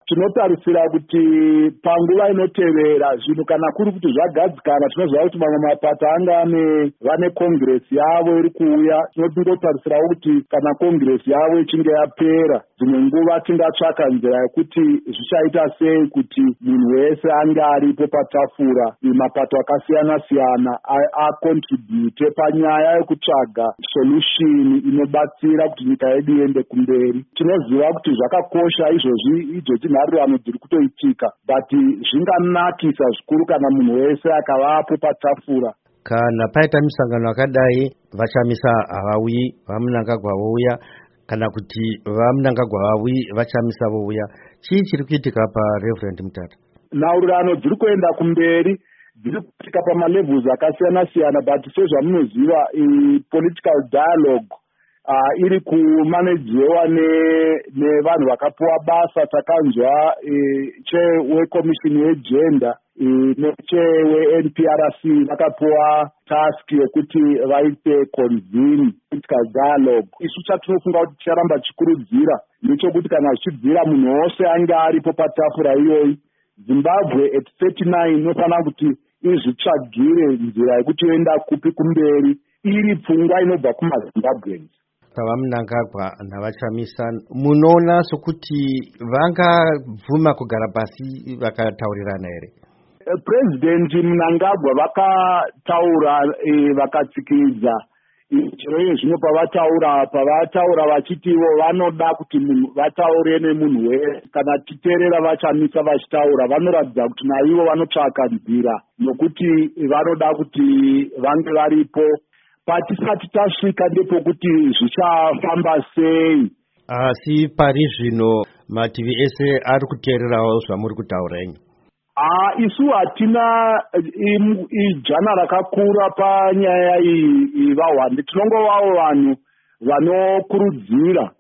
tinotarisira kuti panguva inotevera zvinhu kana kuri kuti zvagadzikana tinoziva kuti mamwe mapato anga vane kongiresi yavo iri kuuya. Tinotarisirawo kuti kana kongiresi yavo ichinge yapera dzimwe nguva tingatsvaka nzira yekuti zvichaita sei kuti munhu wese ange aripo patafura, mapato akasiyana siyana akontribute panyaya yekutsvaga solution inobatsira kuti nyika yedu iende kumberi. Tinoziva kuti zvakakosha izvozvi nharirano dziri kutoitika, but zvinganakisa zvikuru kana munhu wese akavapo patafura. Kana paita misangano akadai vachamisa havauyi, vaMnangagwa vouya, kana kuti vaMnangagwa vauyi vachamisa vouya, chii chiri kuitika paReverend Mutata? Nhaurirano dziri kuenda kumberi, dziri kuitika pamalevels akasiyana siyana, but sezvamunoziva political dialogue iri kumanajewa nevanhu vakapuwa basa. Takanzwa wekomishini yegender necheweNPRC vakapuwa task yekuti vaite convene political dialogue. Isu chatinofunga kuti ticharamba chikurudzira nechekuti kana zvichibvira munhu wose ange aripo patafura iyoyi, Zimbabwe at 39 inofanira kuti izvitsvagire nzira yekuti yoenda kupi kumberi iri pfungwa inobva kumaZimbabweans. VaMnangagwa navachamisa, munoona sokuti vangabvuma kugara pasi vakataurirana here? President Mnangagwa vakataura vakatsikidza chero iye zvino pavataura vachiti ivo vanoda kuti vataure nemunhu wese. Kana titeerera vachamisa vachitaura vanoratidza kuti naivo vanotsvaka nzira nokuti vanoda kuti vange varipo. Patisati tasvika ndepokuti zvichafamba sei. Asi pari zvino mativi ese ari kuteererawo zvamuri kutaura henyu? Isu hatina ijana rakakura panyaya iyi vahwande. Tinongovawo vanhu vanokurudzira